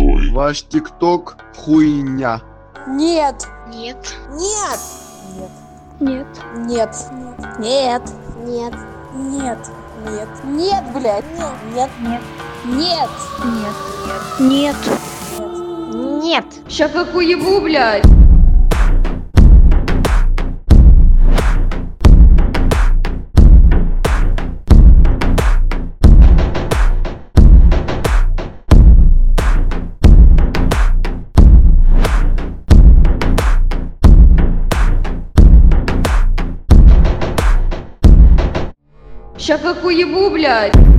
крутой. Ваш ТикТок хуйня. Нет. Нет. Нет. Нет. Нет. Нет. Нет. Нет. Нет. Нет, блядь. Нет. Нет. Нет. Нет. Нет. Нет. Ща как уебу, блядь. Ща как уебу, блядь.